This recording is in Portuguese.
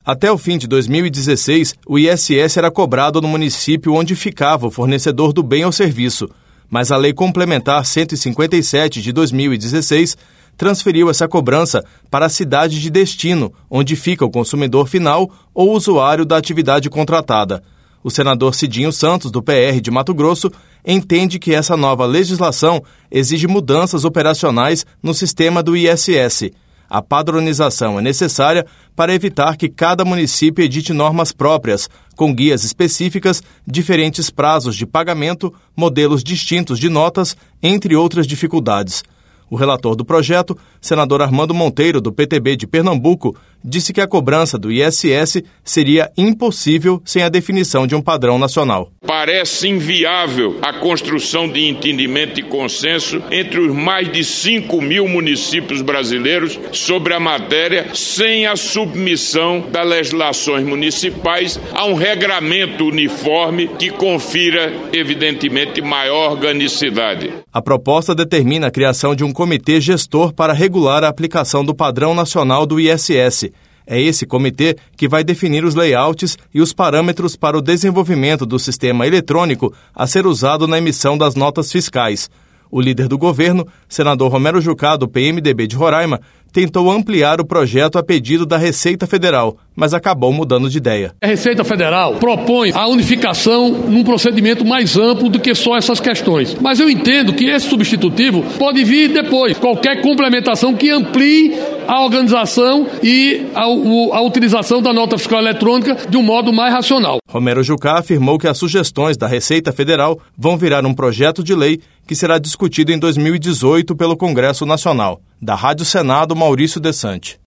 Até o fim de 2016, o ISS era cobrado no município onde ficava o fornecedor do bem ou serviço, mas a Lei Complementar 157 de 2016 transferiu essa cobrança para a cidade de destino, onde fica o consumidor final ou usuário da atividade contratada. O senador Cidinho Santos, do PR de Mato Grosso, entende que essa nova legislação exige mudanças operacionais no sistema do ISS. A padronização é necessária para evitar que cada município edite normas próprias, com guias específicas, diferentes prazos de pagamento, modelos distintos de notas, entre outras dificuldades. O relator do projeto, senador Armando Monteiro, do PTB de Pernambuco, disse que a cobrança do ISS seria impossível sem a definição de um padrão nacional. Parece inviável a construção de entendimento e consenso entre os mais de 5 mil municípios brasileiros sobre a matéria sem a submissão das legislações municipais a um regramento uniforme que confira, evidentemente, maior organicidade. A proposta determina a criação de um comitê gestor para regular a aplicação do padrão nacional do ISS. É esse comitê que vai definir os layouts e os parâmetros para o desenvolvimento do sistema eletrônico a ser usado na emissão das notas fiscais. O líder do governo, senador Romero Jucá, do PMDB de Roraima, tentou ampliar o projeto a pedido da Receita Federal, mas acabou mudando de ideia. A Receita Federal propõe a unificação num procedimento mais amplo do que só essas questões. Mas eu entendo que esse substitutivo pode vir depois, qualquer complementação que amplie a organização e a utilização da nota fiscal eletrônica de um modo mais racional. Romero Jucá afirmou que as sugestões da Receita Federal vão virar um projeto de lei que será discutido em 2018 pelo Congresso Nacional. Da Rádio Senado, Maurício Desante.